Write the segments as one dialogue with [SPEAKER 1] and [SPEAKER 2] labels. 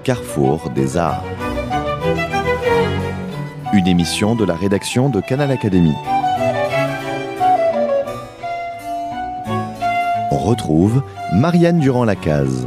[SPEAKER 1] carrefour des arts. Une émission de la rédaction de Canal Académie. On retrouve Marianne Durand-Lacaze.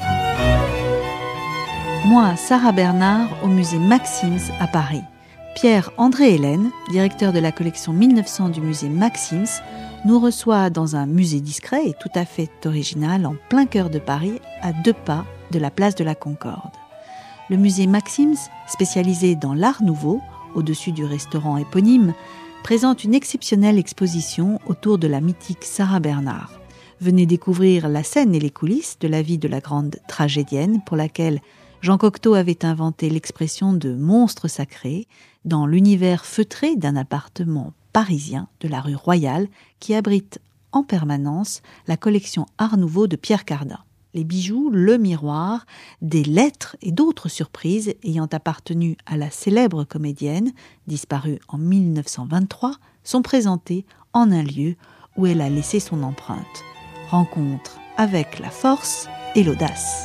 [SPEAKER 2] Moi, Sarah Bernard, au musée Maxims à Paris. Pierre-André Hélène, directeur de la collection 1900 du musée Maxims, nous reçoit dans un musée discret et tout à fait original en plein cœur de Paris, à 2 pas de la place de la Concorde. Le musée Maxims, spécialisé dans l'art nouveau, au-dessus du restaurant éponyme, présente une exceptionnelle exposition autour de la mythique Sarah Bernard. Venez découvrir la scène et les coulisses de la vie de la grande tragédienne pour laquelle Jean Cocteau avait inventé l'expression de monstre sacré dans l'univers feutré d'un appartement parisien de la rue Royale qui abrite en permanence la collection Art Nouveau de Pierre Cardin. Les bijoux, le miroir, des lettres et d'autres surprises ayant appartenu à la célèbre comédienne, disparue en 1923, sont présentés en un lieu où elle a laissé son empreinte. Rencontre avec la force et l'audace.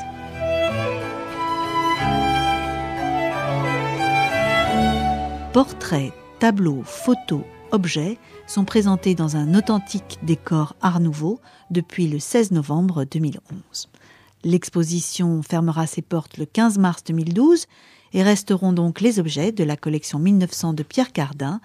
[SPEAKER 2] Portraits, tableaux, photos, objets sont présentés dans un authentique décor Art Nouveau depuis le 16 novembre 2011. L'exposition fermera ses portes le 15 mars 2012 et resteront donc les objets de la collection 1900 de Pierre Cardin.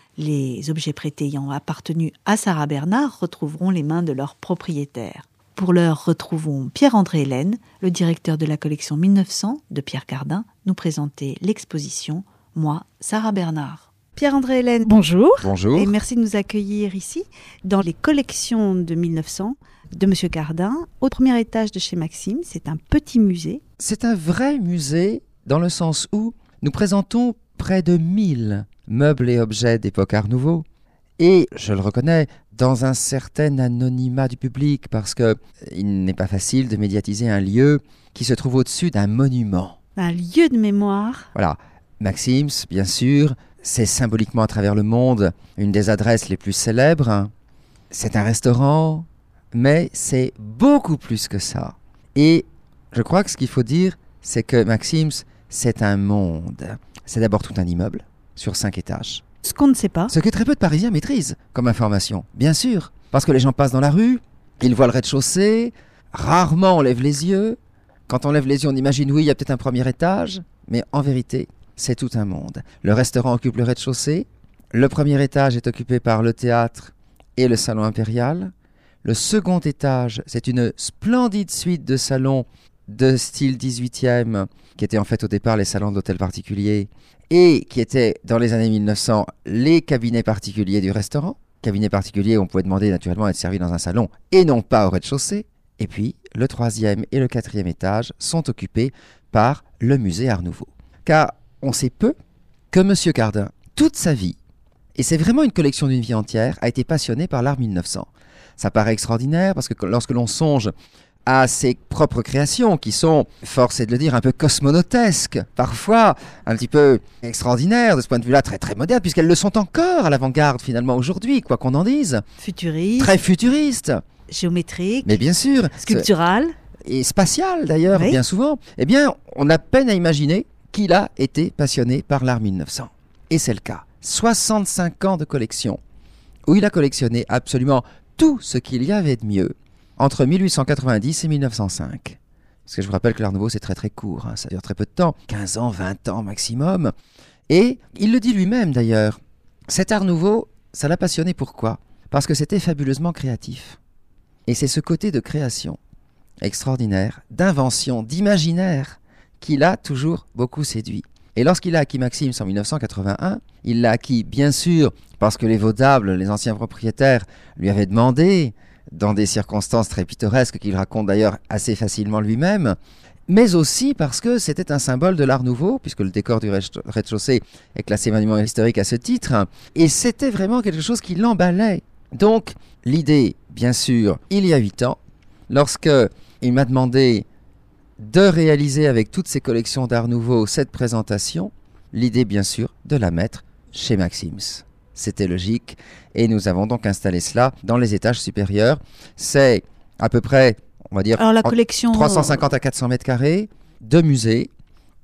[SPEAKER 2] Les objets prêtés ayant appartenu à Sarah Bernard retrouveront les mains de leurs propriétaires. Pour l'heure, retrouvons Pierre-André Hélène, le directeur de la collection 1900 de Pierre Cardin, nous présenter l'exposition « Moi, Sarah Bernard ». Pierre-André Hélène, bonjour.
[SPEAKER 3] Bonjour.
[SPEAKER 2] Et merci de nous accueillir ici, dans les collections de 1900 de M. Cardin, au premier étage de chez Maxime. C'est un petit musée.
[SPEAKER 3] C'est un vrai musée dans le sens où nous présentons près de 1000 meubles et objets d'époque Art Nouveau. Et, je le reconnais, dans un certain anonymat du public, parce qu'il n'est pas facile de médiatiser un lieu qui se trouve au-dessus d'un monument.
[SPEAKER 2] Un lieu de mémoire.
[SPEAKER 3] Voilà. Maxims, bien sûr, c'est symboliquement à travers le monde une des adresses les plus célèbres. C'est un restaurant, mais c'est beaucoup plus que ça. Et je crois que ce qu'il faut dire, c'est que Maxims, c'est un monde. C'est d'abord tout un immeuble sur 5 étages.
[SPEAKER 2] Ce qu'on ne sait pas.
[SPEAKER 3] Ce que très peu de Parisiens maîtrisent comme information, bien sûr. Parce que les gens passent dans la rue, ils voient le rez-de-chaussée, rarement on lève les yeux. Quand on lève les yeux, on imagine, oui, il y a peut-être un premier étage, mais en vérité, c'est tout un monde. Le restaurant occupe le rez-de-chaussée, le premier étage est occupé par le théâtre et le salon impérial. Le second étage, c'est une splendide suite de salons de style 18e, qui étaient en fait au départ les salons d'hôtels particuliers, et qui étaient dans les années 1900 les cabinets particuliers du restaurant. Cabinets particuliers où on pouvait demander naturellement à être servi dans un salon et non pas au rez-de-chaussée. Et puis, le 3e et le 4e étage sont occupés par le musée Art Nouveau. Car on sait peu que M. Cardin, toute sa vie, et c'est vraiment une collection d'une vie entière, a été passionné par l'art 1900. Ça paraît extraordinaire parce que lorsque l'on songe à ses propres créations, qui sont, force est de le dire, un peu cosmonotesques, parfois un petit peu extraordinaires de ce point de vue-là, très très modernes, puisqu'elles le sont encore à l'avant-garde finalement aujourd'hui, quoi qu'on en dise.
[SPEAKER 2] Futuriste.
[SPEAKER 3] Très futuriste.
[SPEAKER 2] Géométrique.
[SPEAKER 3] Mais bien sûr.
[SPEAKER 2] Sculptural.
[SPEAKER 3] Et spatial d'ailleurs, oui. Bien souvent. Eh bien, on a peine à imaginer qu'il a été passionné par l'art 1900. Et c'est le cas. 65 ans de collection, où il a collectionné absolument tout ce qu'il y avait de mieux entre 1890 et 1905. Parce que je vous rappelle que l'art nouveau, c'est très très court, ça dure très peu de temps, 15 ans, 20 ans maximum. Et il le dit lui-même d'ailleurs, cet art nouveau, ça l'a passionné pourquoi ? Parce que c'était fabuleusement créatif. Et c'est ce côté de création extraordinaire, d'invention, d'imaginaire, qui l'a toujours beaucoup séduit. Et lorsqu'il a acquis Maxims en 1981, il l'a acquis bien sûr parce que les Vaudables, les anciens propriétaires, lui avaient demandé, dans des circonstances très pittoresques qu'il raconte d'ailleurs assez facilement lui-même, mais aussi parce que c'était un symbole de l'art nouveau, puisque le décor du rez-de-chaussée est classé monument historique à ce titre, et c'était vraiment quelque chose qui l'emballait. Donc l'idée, bien sûr, il y a 8 ans, lorsque il m'a demandé de réaliser avec toutes ces collections d'art nouveau cette présentation, l'idée bien sûr de la mettre chez Maxims. C'était logique et nous avons donc installé cela dans les étages supérieurs. C'est à peu près, on va dire,
[SPEAKER 2] alors, la collection
[SPEAKER 3] 350 à 400 mètres carrés de musée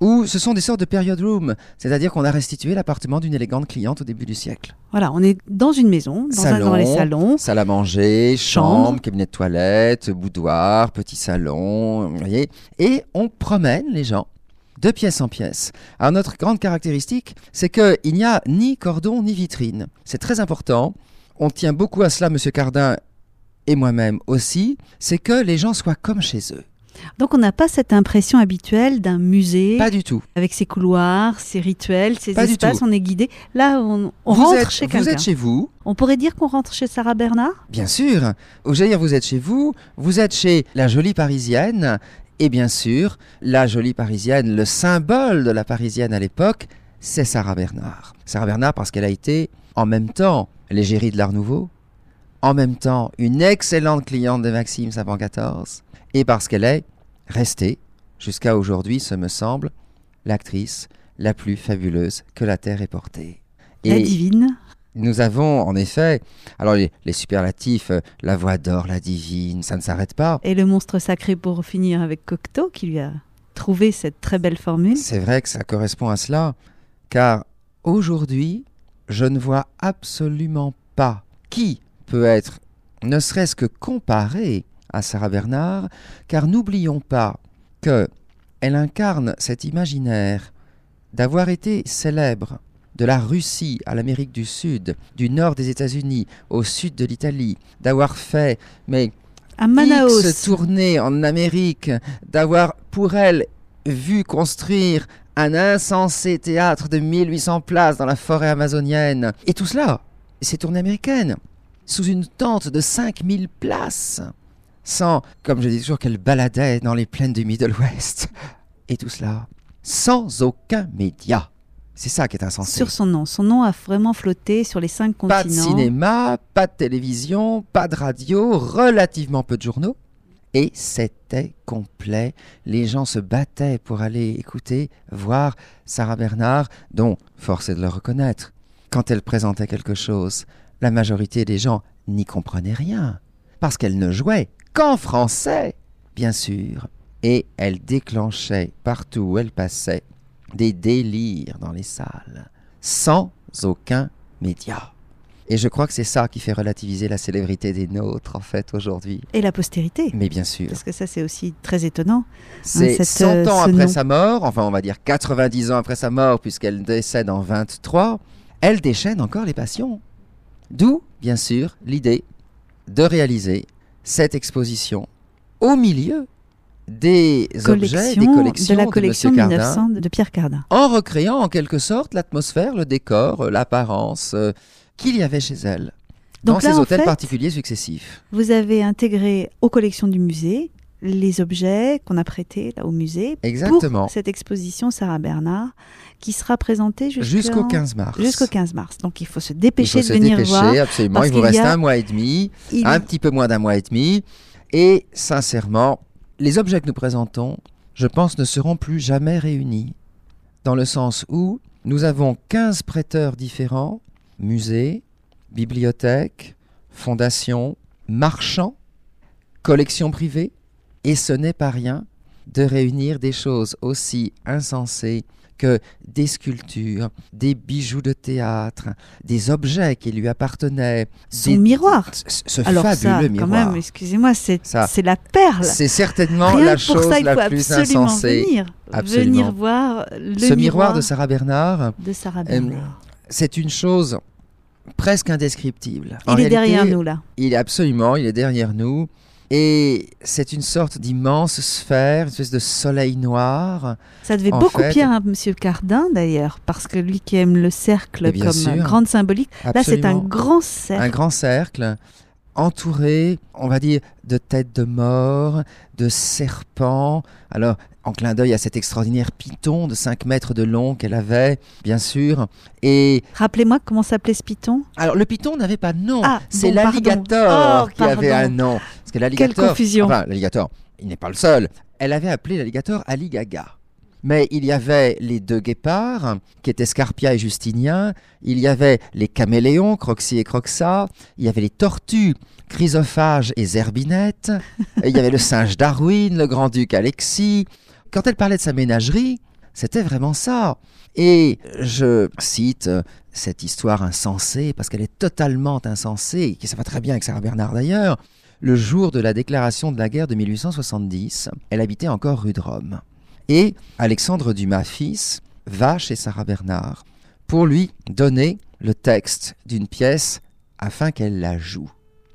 [SPEAKER 3] Ou ce sont des sortes de period rooms, c'est-à-dire qu'on a restitué l'appartement d'une élégante cliente au début du siècle.
[SPEAKER 2] Voilà, on est dans une maison, dans les salons.
[SPEAKER 3] Salle à manger, chambre, cabinet de toilette, boudoir, petit salon, vous voyez. Et on promène les gens de pièce en pièce. Alors notre grande caractéristique, c'est qu'il n'y a ni cordon ni vitrine. C'est très important. On tient beaucoup à cela, Monsieur Cardin et moi-même aussi, c'est que les gens soient comme chez eux.
[SPEAKER 2] Donc on n'a pas cette impression habituelle d'un musée.
[SPEAKER 3] Pas du tout.
[SPEAKER 2] Avec ses couloirs, ses rituels, ses
[SPEAKER 3] pas
[SPEAKER 2] espaces, on est guidé. Là, on rentre chez quelqu'un.
[SPEAKER 3] Vous êtes chez vous.
[SPEAKER 2] On pourrait dire qu'on rentre chez Sarah Bernard ?
[SPEAKER 3] Bien sûr. J'allais dire, vous êtes chez vous êtes chez la jolie Parisienne. Et bien sûr, la jolie Parisienne, le symbole de la Parisienne à l'époque, c'est Sarah Bernard. Sarah Bernard parce qu'elle a été, en même temps, l'égérie de l'Art Nouveau, en même temps, une excellente cliente de Maxim's avant 14, et parce qu'elle est restée, jusqu'à aujourd'hui, ce me semble, l'actrice la plus fabuleuse que la Terre ait portée.
[SPEAKER 2] La divine.
[SPEAKER 3] Nous avons, en effet, alors les superlatifs, la voix d'or, la divine, ça ne s'arrête pas.
[SPEAKER 2] Et le monstre sacré pour finir avec Cocteau, qui lui a trouvé cette très belle formule.
[SPEAKER 3] C'est vrai que ça correspond à cela, car aujourd'hui, je ne vois absolument pas qui peut être, ne serait-ce que comparé à Sarah Bernard, car n'oublions pas qu'elle incarne cet imaginaire d'avoir été célèbre de la Russie à l'Amérique du Sud, du nord des États-Unis au sud de l'Italie, d'avoir fait
[SPEAKER 2] à Manaus,
[SPEAKER 3] X tournées en Amérique, d'avoir pour elle vu construire un insensé théâtre de 1800 places dans la forêt amazonienne. Et tout cela, ces tournées américaines, sous une tente de 5000 places, sans, comme je dis toujours, qu'elle baladait dans les plaines du Middle West. Et tout cela, sans aucun média. C'est ça qui est insensé.
[SPEAKER 2] Sur son nom. Son nom a vraiment flotté sur les 5 continents.
[SPEAKER 3] Pas de cinéma, pas de télévision, pas de radio, relativement peu de journaux. Et c'était complet. Les gens se battaient pour aller écouter, voir Sarah Bernard, dont, force est de le reconnaître, quand elle présentait quelque chose, la majorité des gens n'y comprenaient rien. Parce qu'elle ne jouait qu'en français, bien sûr. Et elle déclenchait partout où elle passait des délires dans les salles, sans aucun média. Et je crois que c'est ça qui fait relativiser la célébrité des nôtres, en fait, aujourd'hui.
[SPEAKER 2] Et la postérité.
[SPEAKER 3] Mais bien sûr.
[SPEAKER 2] Parce que ça, c'est aussi très étonnant.
[SPEAKER 3] C'est 100 ans après sa mort, enfin, on va dire 90 ans après sa mort, puisqu'elle décède en 23, elle déchaîne encore les passions. D'où, bien sûr, l'idée de réaliser cette exposition au milieu des objets, des collections
[SPEAKER 2] de la collection
[SPEAKER 3] de
[SPEAKER 2] 1900 de Pierre Cardin.
[SPEAKER 3] En recréant en quelque sorte l'atmosphère, le décor, l'apparence qu'il y avait chez elle dans ces hôtels particuliers successifs.
[SPEAKER 2] Vous avez intégré aux collections du musée les objets qu'on a prêtés là, au musée.
[SPEAKER 3] Exactement.
[SPEAKER 2] Pour cette exposition Sarah Bernard qui sera présentée
[SPEAKER 3] jusqu'au 15 mars.
[SPEAKER 2] Jusqu'au 15 mars. Donc il faut se dépêcher de venir voir.
[SPEAKER 3] Absolument. Il vous reste un mois et demi, un petit peu moins d'un mois et demi. Et sincèrement, les objets que nous présentons, je pense, ne seront plus jamais réunis. Dans le sens où nous avons 15 prêteurs différents, musées, bibliothèques, fondations, marchands, collections privées. Et ce n'est pas rien de réunir des choses aussi insensées que des sculptures, des bijoux de théâtre, des objets qui lui appartenaient.
[SPEAKER 2] Son miroir.
[SPEAKER 3] Ce fabuleux miroir.
[SPEAKER 2] Quand même, excusez-moi, c'est la perle.
[SPEAKER 3] C'est certainement la chose la plus insensée.
[SPEAKER 2] Venir voir
[SPEAKER 3] ce miroir de Sarah Bernard. C'est une chose presque indescriptible.
[SPEAKER 2] Il est derrière nous, là.
[SPEAKER 3] Il est derrière nous. Et c'est une sorte d'immense sphère, une espèce de soleil noir.
[SPEAKER 2] Ça devait beaucoup plaire à M. Cardin, d'ailleurs, parce que lui qui aime le cercle comme grande symbolique, absolument. Là c'est un grand cercle.
[SPEAKER 3] Un grand cercle, entouré, on va dire, de têtes de mort, de serpents. Alors, en clin d'œil à cet extraordinaire python de 5 mètres de long qu'elle avait, bien sûr. Et
[SPEAKER 2] rappelez-moi comment s'appelait ce python.
[SPEAKER 3] Alors, le python n'avait pas de nom. C'est l'alligator qui avait un nom. Parce que l'alligator,
[SPEAKER 2] quelle confusion.
[SPEAKER 3] Enfin, l'alligator, il n'est pas le seul. Elle avait appelé l'alligator Aligaga. Mais il y avait les 2 guépards, qui étaient Scarpia et Justinien. Il y avait les caméléons, Croxy et Croxa. Il y avait les tortues, Chrysophage et Zerbinette. Il y avait le singe Darwin, le grand-duc Alexis. Quand elle parlait de sa ménagerie, c'était vraiment ça. Et je cite cette histoire insensée, parce qu'elle est totalement insensée, et ça va très bien avec Sarah Bernhardt d'ailleurs. Le jour de la déclaration de la guerre de 1870, elle habitait encore rue de Rome. Et Alexandre Dumas, fils, va chez Sarah Bernhardt pour lui donner le texte d'une pièce afin qu'elle la joue.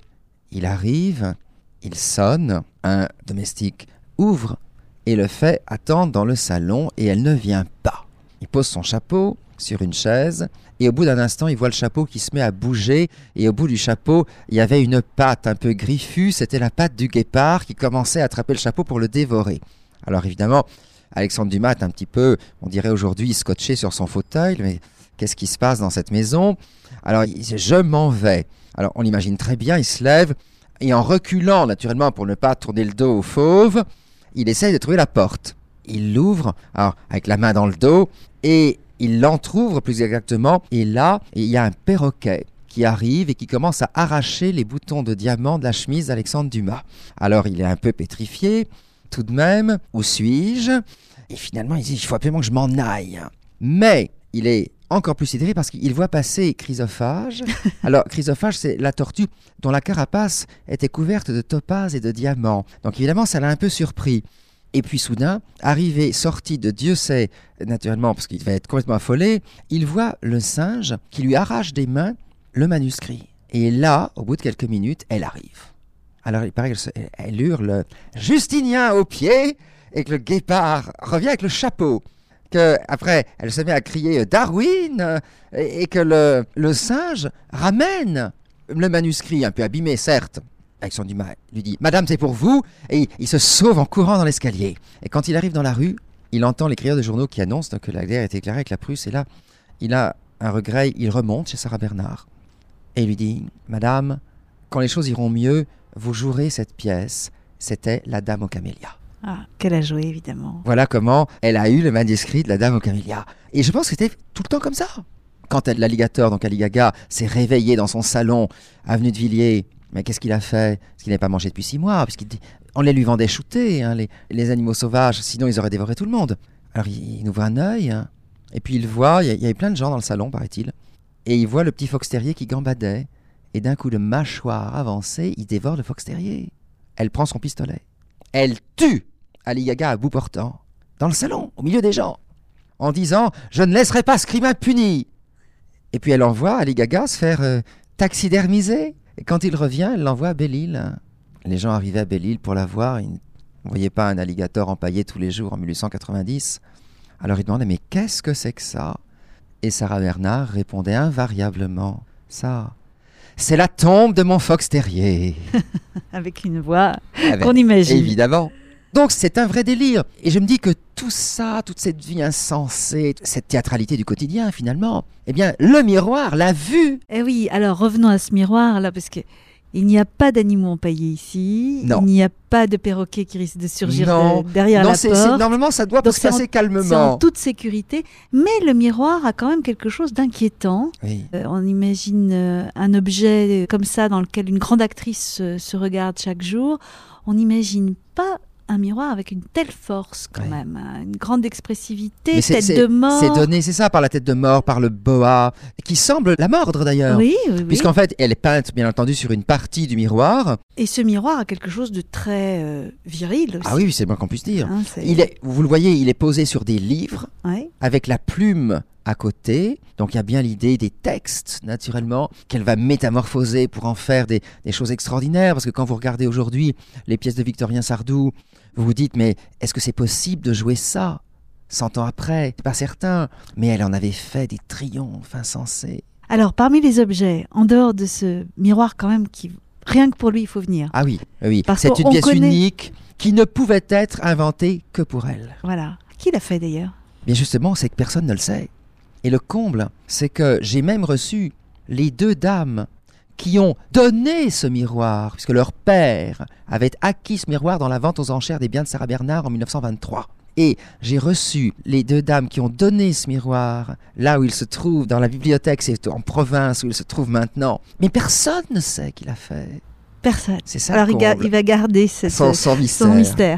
[SPEAKER 3] Il arrive, il sonne, un domestique ouvre et le fait attendre dans le salon et elle ne vient pas. Il pose son chapeau sur une chaise et au bout d'un instant, il voit le chapeau qui se met à bouger et au bout du chapeau, il y avait une patte un peu griffue, c'était la patte du guépard qui commençait à attraper le chapeau pour le dévorer. Alors évidemment, Alexandre Dumas est un petit peu, on dirait aujourd'hui, scotché sur son fauteuil, mais qu'est-ce qui se passe dans cette maison? Alors il dit, je m'en vais. Alors on l'imagine très bien, il se lève et en reculant naturellement pour ne pas tourner le dos au fauve, il essaye de trouver la porte. Il l'ouvre avec la main dans le dos et il l'entrouvre plus exactement. Et là, il y a un perroquet qui arrive et qui commence à arracher les boutons de diamant de la chemise d'Alexandre Dumas. Alors il est un peu pétrifié, tout de même, où suis-je? Et finalement il dit, il faut absolument que je m'en aille. Mais il est encore plus sidéré parce qu'il voit passer Chrysophage. Alors Chrysophage, c'est la tortue dont la carapace était couverte de topazes et de diamants. Donc évidemment ça l'a un peu surpris. Et puis soudain, arrivé, sorti de Dieu sait, naturellement, parce qu'il va être complètement affolé, il voit le singe qui lui arrache des mains le manuscrit. Et là, au bout de quelques minutes, elle arrive. Alors il paraît qu'elle hurle « Justinien au pied !» et que le guépard revient avec le chapeau. Après, elle se met à crier « Darwin !» et que le singe ramène le manuscrit, un peu abîmé certes. Alexandre Dumas lui dit « Madame, c'est pour vous !» et il se sauve en courant dans l'escalier. Et quand il arrive dans la rue, il entend les crieurs de journaux qui annoncent que la guerre a été déclarée avec la Prusse. Et là, il a un regret, il remonte chez Sarah Bernhardt et il lui dit « Madame, quand les choses iront mieux, vous jouerez cette pièce. C'était La Dame aux Camélias. »
[SPEAKER 2] Ah, qu'elle a joué, évidemment.
[SPEAKER 3] Voilà comment elle a eu le manuscrit de La Dame aux Camélias. Et je pense que c'était tout le temps comme ça. Quand l'alligator, donc Ali Gaga, s'est réveillé dans son salon, avenue de Villiers, mais qu'est-ce qu'il a fait? Parce qu'il n'avait pas mangé depuis 6 mois, puisqu'on les lui vendait shootés, hein, les animaux sauvages, sinon ils auraient dévoré tout le monde. Alors il ouvre un œil, hein, et puis il voit, il y avait plein de gens dans le salon, paraît-il, et il voit le petit fox terrier qui gambadait, et d'un coup de mâchoire avancée, il dévore le fox terrier. Elle prend son pistolet. Elle tue Ali Gaga à bout portant, dans le salon, au milieu des gens, en disant « Je ne laisserai pas ce crime impuni !» Et puis elle envoie Ali Gaga se faire taxidermiser. Et quand il revient, elle l'envoie à Belle-Île. Les gens arrivaient à Belle-Île pour la voir. Ils ne voyaient pas un alligator empaillé tous les jours en 1890. Alors ils demandaient « Mais qu'est-ce que c'est que ça ?» Et Sarah Bernhardt répondait invariablement « Ça, c'est la tombe de mon fox terrier. »
[SPEAKER 2] Avec une voix qu'on imagine.
[SPEAKER 3] Évidemment. Donc c'est un vrai délire. Et je me dis que tout ça, toute cette vie insensée, cette théâtralité du quotidien finalement, eh bien le miroir l'a vu.
[SPEAKER 2] Eh oui, alors revenons à ce miroir là, parce que il n'y a pas d'animaux empaillés ici.
[SPEAKER 3] Non.
[SPEAKER 2] Il n'y a pas de perroquet qui risque de surgir derrière
[SPEAKER 3] non,
[SPEAKER 2] la porte.
[SPEAKER 3] Normalement ça doit se passer calmement.
[SPEAKER 2] C'est en toute sécurité. Mais le miroir a quand même quelque chose d'inquiétant.
[SPEAKER 3] Oui.
[SPEAKER 2] On imagine un objet comme ça dans lequel une grande actrice se regarde chaque jour. On n'imagine pas un miroir avec une telle force quand même, une grande expressivité, tête de mort.
[SPEAKER 3] C'est donné, c'est ça, par la tête de mort, par le boa, qui semble la mordre d'ailleurs.
[SPEAKER 2] Oui.
[SPEAKER 3] Puisqu'en fait, elle est peinte bien entendu sur une partie du miroir.
[SPEAKER 2] Et ce miroir a quelque chose de très viril aussi.
[SPEAKER 3] Ah oui, c'est le moins qu'on puisse dire.
[SPEAKER 2] Hein,
[SPEAKER 3] vous le voyez, il est posé sur des livres, avec la plume à côté. Donc il y a bien l'idée des textes, naturellement, qu'elle va métamorphoser pour en faire des choses extraordinaires. Parce que quand vous regardez aujourd'hui les pièces de Victorien Sardou, vous vous dites, mais est-ce que c'est possible de jouer ça 100 ans après? C'est pas certain. Mais elle en avait fait des triomphes insensés.
[SPEAKER 2] Alors, parmi les objets, en dehors de ce miroir quand même, qui rien que pour lui, il faut venir.
[SPEAKER 3] Ah oui.
[SPEAKER 2] C'est
[SPEAKER 3] une pièce unique qui ne pouvait être inventée que pour elle.
[SPEAKER 2] Voilà. Qui l'a fait d'ailleurs?
[SPEAKER 3] Bien justement, c'est que personne ne le sait. Et le comble, c'est que j'ai même reçu les 2 dames qui ont donné ce miroir, puisque leur père avait acquis ce miroir dans la vente aux enchères des biens de Sarah Bernhardt en 1923. Et j'ai reçu les 2 dames qui ont donné ce miroir, là où il se trouve, dans la bibliothèque, c'est en province où il se trouve maintenant. Mais personne ne sait qui l'a fait.
[SPEAKER 2] Personne.
[SPEAKER 3] C'est ça.
[SPEAKER 2] Alors il va garder son mystère.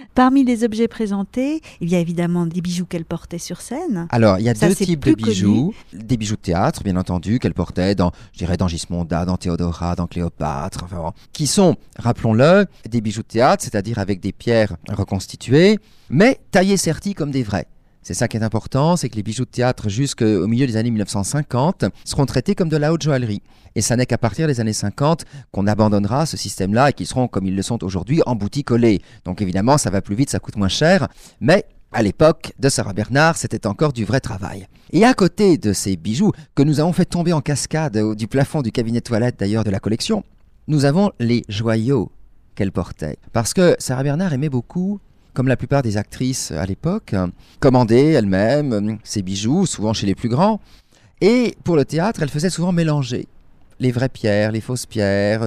[SPEAKER 2] Parmi les objets présentés, il y a évidemment des bijoux qu'elle portait sur scène.
[SPEAKER 3] Alors, il y a
[SPEAKER 2] Ça,
[SPEAKER 3] deux
[SPEAKER 2] c'est
[SPEAKER 3] types de
[SPEAKER 2] plus
[SPEAKER 3] bijoux. Des bijoux de théâtre, bien entendu, qu'elle portait dans Gismonda, dans Théodora, dans Cléopâtre, enfin, bon, qui sont, rappelons-le, des bijoux de théâtre, c'est-à-dire avec des pierres reconstituées, mais taillées serties comme des vrais. C'est ça qui est important, c'est que les bijoux de théâtre jusqu'au milieu des années 1950 seront traités comme de la haute joaillerie. Et ça n'est qu'à partir des années 50 qu'on abandonnera ce système-là et qu'ils seront, comme ils le sont aujourd'hui, embouticonnés. Donc évidemment, ça va plus vite, ça coûte moins cher, mais à l'époque de Sarah Bernhardt, c'était encore du vrai travail. Et à côté de ces bijoux, que nous avons fait tomber en cascade du plafond du cabinet de toilette d'ailleurs de la collection, nous avons les joyaux qu'elle portait. Parce que Sarah Bernhardt aimait beaucoup, comme la plupart des actrices à l'époque, commander elle-même ses bijoux, souvent chez les plus grands. Et pour le théâtre, elle faisait souvent mélanger les vraies pierres, les fausses pierres.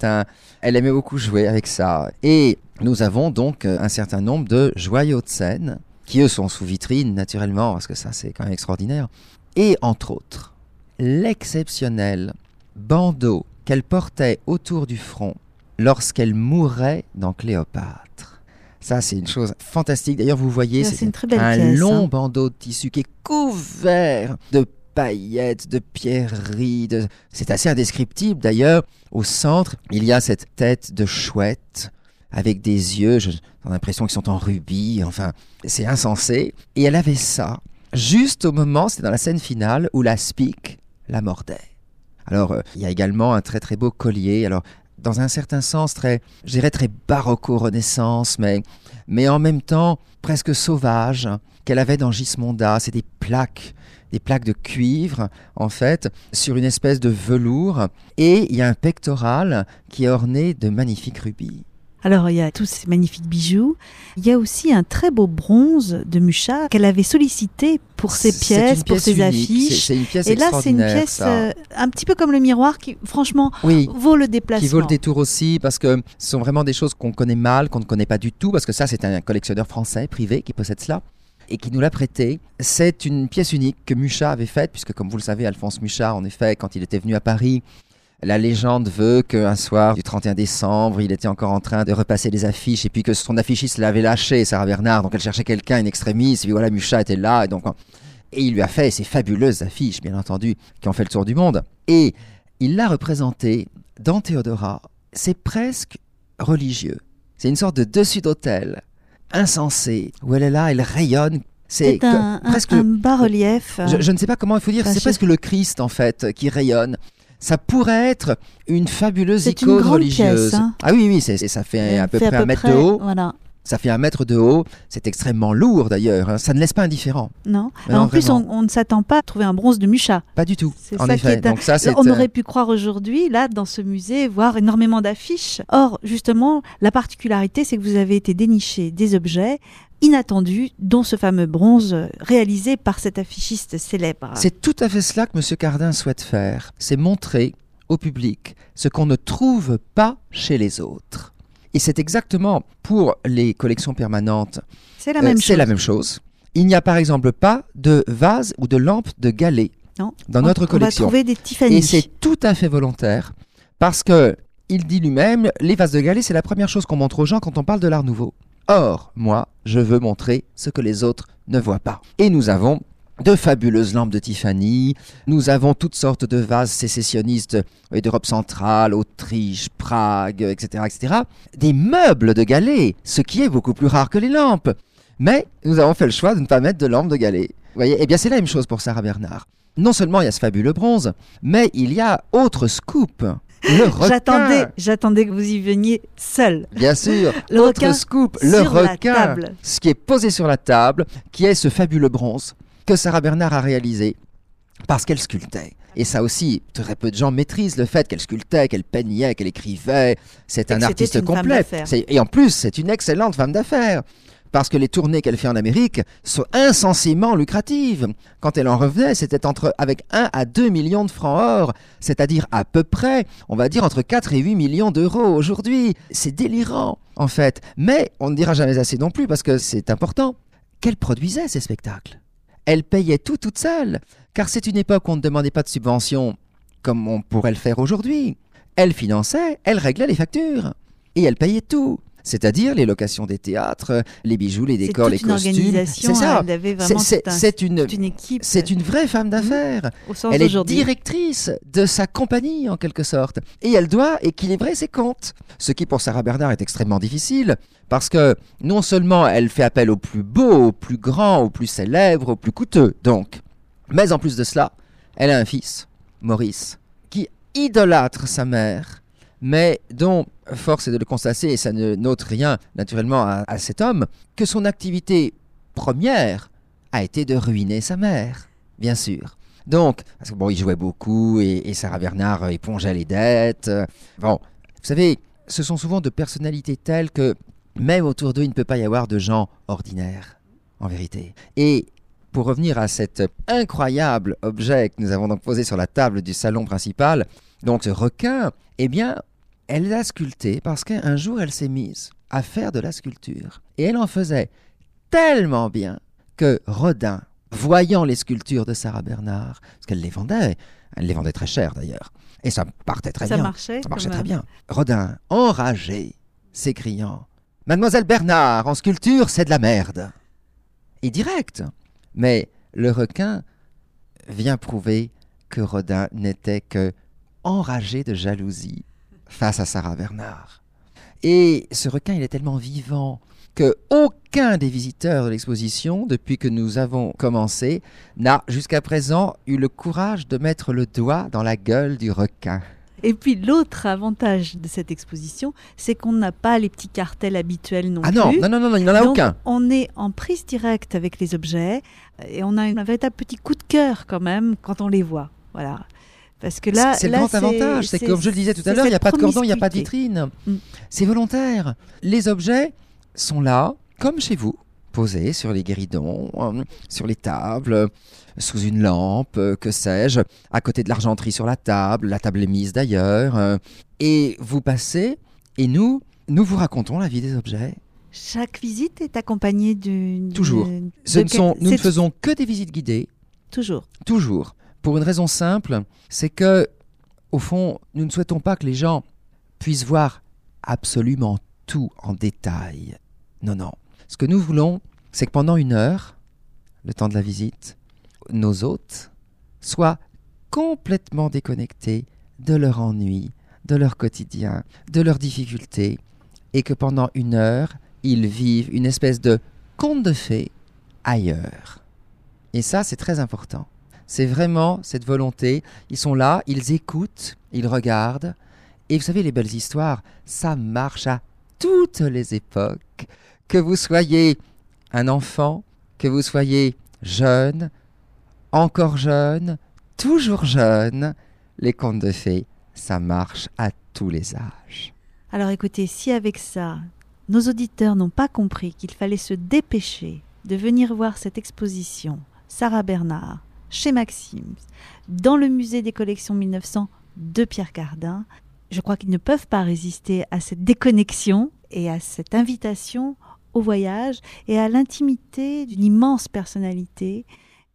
[SPEAKER 3] Elle aimait beaucoup jouer avec ça. Et nous avons donc un certain nombre de joyaux de scène, qui eux sont sous vitrine naturellement, parce que ça c'est quand même extraordinaire. Et entre autres, l'exceptionnel bandeau qu'elle portait autour du front lorsqu'elle mourait dans Cléopâtre. Ça, c'est une chose fantastique. D'ailleurs, vous voyez,
[SPEAKER 2] c'est une très belle
[SPEAKER 3] un
[SPEAKER 2] pièce,
[SPEAKER 3] long bandeau de tissu qui est couvert de paillettes, de pierreries. C'est assez indescriptible. D'ailleurs, au centre, il y a cette tête de chouette avec des yeux, j'ai l'impression qu'ils sont en rubis. Enfin, c'est insensé. Et elle avait ça juste au moment, c'était dans la scène finale, où la Spique la mordait. Alors, il y a également un très très beau collier. Alors, dans un certain sens je dirais très baroco-renaissance, mais en même temps presque sauvage, qu'elle avait dans Gismonda. C'est des plaques de cuivre, en fait, sur une espèce de velours. Et il y a un pectoral qui est orné de magnifiques rubis.
[SPEAKER 2] Alors, il y a tous ces magnifiques bijoux. Il y a aussi un très beau bronze de Mucha qu'elle avait sollicité pour ses pièces, pour ses affiches.
[SPEAKER 3] C'est une pièce
[SPEAKER 2] et là, c'est une
[SPEAKER 3] extraordinaire,
[SPEAKER 2] pièce un petit peu comme le miroir qui, franchement, vaut le déplacement.
[SPEAKER 3] Qui vaut le détour aussi, parce que ce sont vraiment des choses qu'on connaît mal, qu'on ne connaît pas du tout, parce que ça, c'est un collectionneur français, privé, qui possède cela, et qui nous l'a prêté. C'est une pièce unique que Mucha avait faite, puisque comme vous le savez, Alphonse Mucha, en effet, quand il était venu à Paris, la légende veut qu'un soir du 31 décembre, il était encore en train de repasser les affiches et puis que son affichiste l'avait lâché, Sarah Bernhardt, donc elle cherchait quelqu'un, une extrémiste, et puis voilà, Mucha était là, et il lui a fait ces fabuleuses affiches, bien entendu, qui ont fait le tour du monde. Et il l'a représenté dans Théodora. C'est presque religieux. C'est une sorte de dessus d'autel, insensé, où elle est là, elle rayonne.
[SPEAKER 2] C'est un bas-relief.
[SPEAKER 3] Je ne sais pas comment il faut dire, c'est presque le Christ, en fait, qui rayonne. Ça pourrait être une fabuleuse icône religieuse.
[SPEAKER 2] Pièce, hein.
[SPEAKER 3] Ah oui, ça fait à peu près 1 mètre de haut.
[SPEAKER 2] Voilà.
[SPEAKER 3] Ça fait 1 mètre de haut. C'est extrêmement lourd d'ailleurs. Hein. Ça ne laisse pas indifférent.
[SPEAKER 2] Non. En plus, on ne s'attend pas à trouver un bronze de Mucha.
[SPEAKER 3] Pas du tout.
[SPEAKER 2] C'est
[SPEAKER 3] en
[SPEAKER 2] ça
[SPEAKER 3] effet.
[SPEAKER 2] qui est
[SPEAKER 3] Donc ça,
[SPEAKER 2] on aurait pu croire aujourd'hui, là, dans ce musée, voir énormément d'affiches. Or, justement, la particularité, c'est que vous avez été dénicher des objets inattendus, dont ce fameux bronze réalisé par cet affichiste célèbre.
[SPEAKER 3] C'est tout à fait cela que M. Cardin souhaite faire. C'est montrer au public ce qu'on ne trouve pas chez les autres. Et c'est exactement pour les collections permanentes.
[SPEAKER 2] C'est la même
[SPEAKER 3] chose. Il n'y a par exemple pas de vase ou de lampe de Gallet dans notre collection.
[SPEAKER 2] On va trouver des Tiffany.
[SPEAKER 3] Et c'est tout à fait volontaire parce que il dit lui-même, les vases de Gallet, c'est la première chose qu'on montre aux gens quand on parle de l'art nouveau. Or, moi, je veux montrer ce que les autres ne voient pas. Et nous avons de fabuleuses lampes de Tiffany, nous avons toutes sortes de vases sécessionnistes d'Europe centrale, Autriche, Prague, etc., etc. Des meubles de Gallet, ce qui est beaucoup plus rare que les lampes. Mais nous avons fait le choix de ne pas mettre de lampes de Gallet. Vous voyez, eh bien c'est la même chose pour Sarah Bernhardt. Non seulement il y a ce fabuleux bronze, mais il y a autre scoop. Le requin.
[SPEAKER 2] J'attendais que vous y veniez seul.
[SPEAKER 3] Bien sûr.
[SPEAKER 2] Autre
[SPEAKER 3] scoop, le requin. Ce qui est posé sur la table, qui est ce fabuleux bronze que Sarah Bernhardt a réalisé parce qu'elle sculptait. Et ça aussi, très peu de gens maîtrisent le fait qu'elle sculptait, qu'elle peignait, qu'elle écrivait. C'est un artiste complet. Et en plus, c'est une excellente femme d'affaires. Parce que les tournées qu'elle fait en Amérique sont insensément lucratives. Quand elle en revenait, c'était avec 1 à 2 millions de francs or, c'est-à-dire à peu près, on va dire, entre 4 et 8 millions d'euros aujourd'hui. C'est délirant, en fait. Mais on ne dira jamais assez non plus, parce que c'est important, qu'elle produisait ces spectacles. Elle payait tout toute seule, car c'est une époque où on ne demandait pas de subventions, comme on pourrait le faire aujourd'hui. Elle finançait, elle réglait les factures, et elle payait tout. c'est-à-dire les locations des théâtres, les bijoux, les décors, les costumes.
[SPEAKER 2] C'est toute une organisation,
[SPEAKER 3] c'est ça.
[SPEAKER 2] Elle avait vraiment
[SPEAKER 3] toute
[SPEAKER 2] une équipe.
[SPEAKER 3] C'est une vraie femme d'affaires.
[SPEAKER 2] Au sens
[SPEAKER 3] Elle est
[SPEAKER 2] d'aujourd'hui.
[SPEAKER 3] directrice de sa compagnie en quelque sorte. Et elle doit équilibrer ses comptes. Ce qui pour Sarah Bernard est extrêmement difficile. Parce que non seulement elle fait appel au plus beau, au plus grand, au plus célèbre, au plus coûteux, donc. Mais en plus de cela, elle a un fils, Maurice, qui idolâtre sa mère, mais dont, force est de le constater, et ça ne n'ôte rien naturellement à cet homme, que son activité première a été de ruiner sa mère, bien sûr. Donc, parce que bon, il jouait beaucoup et Sarah Bernard épongeait les dettes. Bon, vous savez, ce sont souvent de personnalités telles que même autour d'eux, il ne peut pas y avoir de gens ordinaires, en vérité. Et pour revenir à cet incroyable objet que nous avons donc posé sur la table du salon principal, donc ce requin, eh bien, elle l'a sculpté parce qu'un jour, elle s'est mise à faire de la sculpture. Et elle en faisait tellement bien que Rodin, voyant les sculptures de Sarah Bernard, parce qu'elle les vendait, elle les vendait très cher d'ailleurs, et ça partait très bien.
[SPEAKER 2] Ça marchait
[SPEAKER 3] très bien. Rodin, enragé, s'écriant « Mademoiselle Bernard, en sculpture, c'est de la merde !» Et direct. Mais le requin vient prouver que Rodin n'était que enragé de jalousie face à Sarah Bernard. Et ce requin, il est tellement vivant que aucun des visiteurs de l'exposition, depuis que nous avons commencé, n'a jusqu'à présent eu le courage de mettre le doigt dans la gueule du requin.
[SPEAKER 2] Et puis l'autre avantage de cette exposition, c'est qu'on n'a pas les petits cartels habituels non plus.
[SPEAKER 3] Ah non, il n'en a
[SPEAKER 2] Donc,
[SPEAKER 3] aucun.
[SPEAKER 2] On est en prise directe avec les objets et on a un véritable petit coup de cœur quand même quand on les voit. Voilà. Parce que là,
[SPEAKER 3] c'est le grand avantage, c'est que comme je le disais tout à l'heure, il n'y a pas de cordon, il n'y a pas de vitrine. C'est volontaire. Les objets sont là, comme chez vous, posés sur les guéridons, sur les tables, sous une lampe, que sais-je, à côté de l'argenterie sur la table est mise d'ailleurs, et vous passez, et nous vous racontons la vie des objets.
[SPEAKER 2] Chaque visite est accompagnée d'une...
[SPEAKER 3] Toujours. Nous ne faisons que des visites guidées.
[SPEAKER 2] Toujours.
[SPEAKER 3] Toujours. Pour une raison simple, c'est que, au fond, nous ne souhaitons pas que les gens puissent voir absolument tout en détail. Non. Ce que nous voulons, c'est que pendant 1 heure, le temps de la visite, nos hôtes soient complètement déconnectés de leur ennui, de leur quotidien, de leurs difficultés, et que pendant 1 heure, ils vivent une espèce de conte de fées ailleurs. Et ça, c'est très important. C'est vraiment cette volonté. Ils sont là, ils écoutent, ils regardent. Et vous savez, les belles histoires, ça marche à toutes les époques. Que vous soyez un enfant, que vous soyez jeune, encore jeune, toujours jeune, les contes de fées, ça marche à tous les âges.
[SPEAKER 2] Alors écoutez, si avec ça, nos auditeurs n'ont pas compris qu'il fallait se dépêcher de venir voir cette exposition Sarah Bernard chez Maxim's, dans le musée des collections 1900 de Pierre Cardin, je crois qu'ils ne peuvent pas résister à cette déconnexion et à cette invitation au voyage et à l'intimité d'une immense personnalité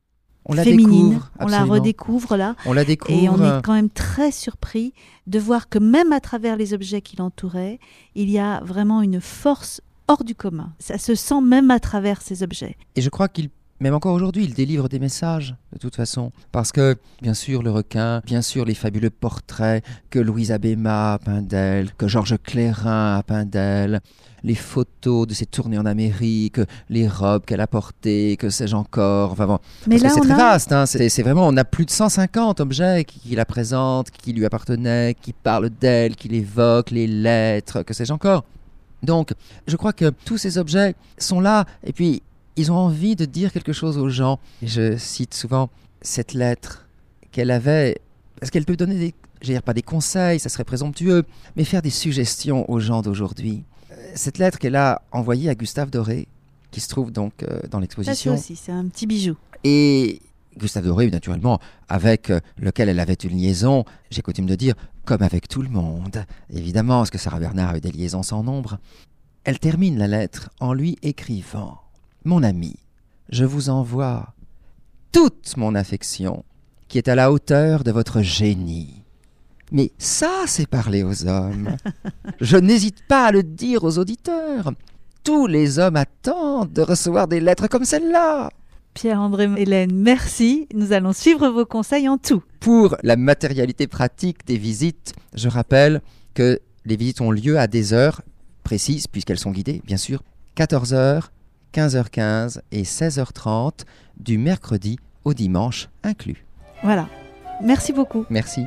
[SPEAKER 2] féminine. On la redécouvre là.
[SPEAKER 3] On la découvre.
[SPEAKER 2] Et on est quand même très surpris de voir que même à travers les objets qui l'entouraient, il y a vraiment une force hors du commun. Ça se sent même à travers ces objets.
[SPEAKER 3] Et je crois même encore aujourd'hui, il délivre des messages, de toute façon. Parce que, bien sûr, le requin, bien sûr, les fabuleux portraits que Louise Abéma a peint d'elle, que Georges Clérin a peint d'elle, les photos de ses tournées en Amérique, les robes qu'elle a portées, que sais-je encore. Enfin bon,
[SPEAKER 2] mais là,
[SPEAKER 3] c'est très vaste. Hein, c'est vraiment, on a plus de 150 objets qui la présentent, qui lui appartenaient, qui parlent d'elle, qui l'évoquent, les lettres, que sais-je encore. Donc, je crois que tous ces objets sont là, et puis ils ont envie de dire quelque chose aux gens. Et je cite souvent cette lettre qu'elle avait, parce qu'elle peut donner pas des conseils, ça serait présomptueux, mais faire des suggestions aux gens d'aujourd'hui. Cette lettre qu'elle a envoyée à Gustave Doré, qui se trouve donc dans l'exposition.
[SPEAKER 2] Ça aussi, c'est un petit bijou.
[SPEAKER 3] Et Gustave Doré, naturellement, avec lequel elle avait une liaison, j'ai coutume de dire, comme avec tout le monde. Évidemment, parce que Sarah Bernard a eu des liaisons sans nombre. Elle termine la lettre en lui écrivant « Mon ami, je vous envoie toute mon affection qui est à la hauteur de votre génie. Mais ça, c'est parler aux hommes. Je n'hésite pas à le dire aux auditeurs. Tous les hommes attendent de recevoir des lettres comme celle-là.
[SPEAKER 2] Pierre-André Hélène, merci. Nous allons suivre vos conseils en tout.
[SPEAKER 3] Pour la matérialité pratique des visites, je rappelle que les visites ont lieu à des heures précises, puisqu'elles sont guidées, bien sûr, 14h, 15h15 et 16h30, du mercredi au dimanche inclus.
[SPEAKER 2] Voilà. Merci beaucoup.
[SPEAKER 3] Merci.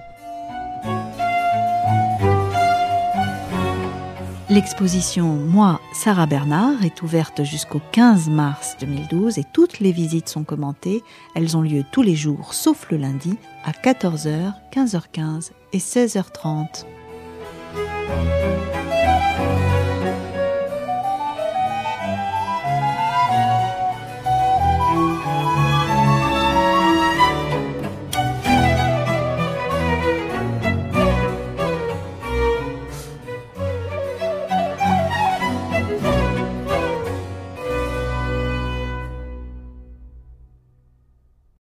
[SPEAKER 2] L'exposition Moi, Sarah Bernard est ouverte jusqu'au 15 mars 2012 et toutes les visites sont commentées. Elles ont lieu tous les jours, sauf le lundi, à 14h, 15h15 et 16h30.